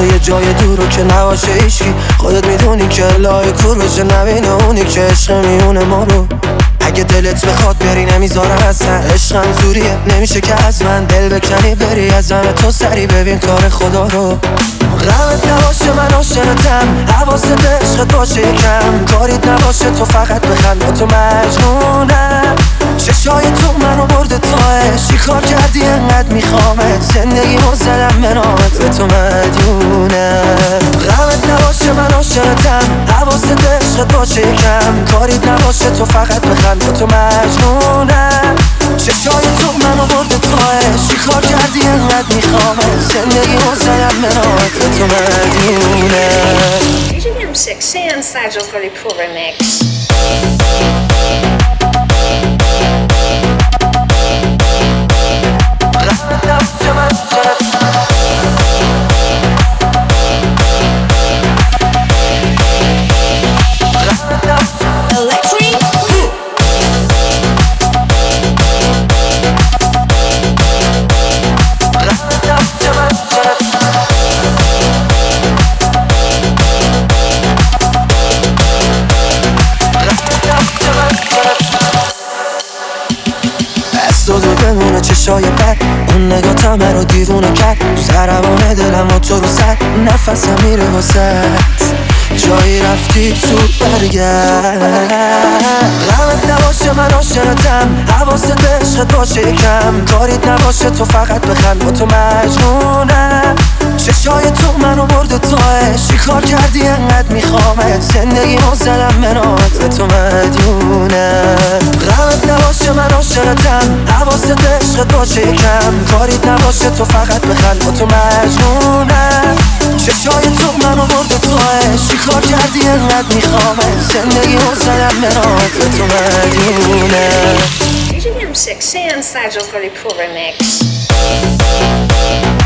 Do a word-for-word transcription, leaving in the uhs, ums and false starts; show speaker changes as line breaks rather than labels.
تو یه جای دورو که نباشه ایشی، خودت میدونی که لای کوروشه نبینه اونی که عشق میونه ما رو. اگه دلت بخواد بری نمیذارم اصلا، عشقم زوریه نمیشه که از من دل بکنی بری از همه تو سری ببین کار خدا رو. غمت نباشه من عاشقتم، حواست عشقت باشه یکم، کاریت نباشه تو فقط بخند با تو مجنونم. چشای تو منو برده تاه، چی کار کردی انقدر میخوامت، زندگیمو زدم به نامت به تو مدیونم. غمت نباشه من عاشقتم، حواست عشقت باشه یکم، کاریت نباشه تو فقط بخند با تو مجنونم. چشای تو منو برده تاه، چی کار کردی انقدر میخوامت، زندگیمو زدم به نامت به تو مدیونم.
D J M six and Sajal's really cool remix.
دو بمونه چشای بد، اون نگاه تا من رو دیوونه کرد، سربانه دلم و تو رو سر، نفسم میره واسد، جایی رفتی تو برگرد. غمت نباشه من عاشقتم، حواست عشقت باشه یکم، کاریت نباشه تو فقط بخند با تو مجنونم. چشای تو منو برده تاه، چی کار کردی انقدر میخوامت، زندگیمو زدم به نامت به تو مدیونم. غمت نباشه من عاشقتم، حواست عشقت باشه یکم، کاریت نباشه تو فقط بخند با تو مجنونم. چشای تو منو برده تاه، چی کار کردی انقدر میخوامت، زندگیمو زدم به نامت به تو مدیونم.
D J M six and Sajal's really cool remix.